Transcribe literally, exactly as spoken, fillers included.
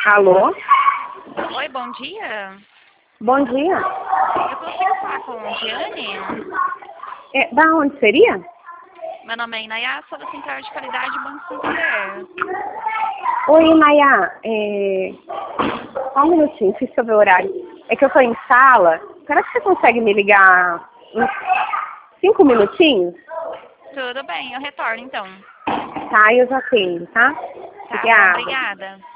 Alô? Oi, bom dia. Bom dia. Eu consigo falar com a Giane? É, da onde seria? Meu nome é Inayá, sou da Central de Qualidade do Banco Santander. Oi, Nayá. É... Só um minutinho, deixa eu ver o horário. É que eu tô em sala. Será que você consegue me ligar uns cinco minutinhos? Tudo bem, eu retorno então. Tá, eu já tenho, tá? Tá bom, Obrigada. obrigada.